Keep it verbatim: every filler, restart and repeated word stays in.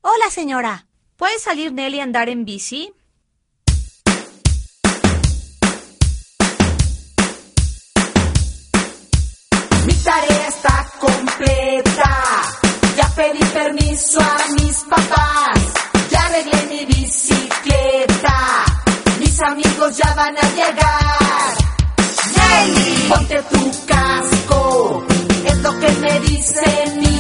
Hola, señora. ¿Puede salir Nelly a andar en bici? Mi tarea está completa. Ya pedí permiso a mis papás. Ya arreglé mi bicicleta. Mis amigos ya van a llegar. Nelly, ponte tu casco. Es lo que me dice mi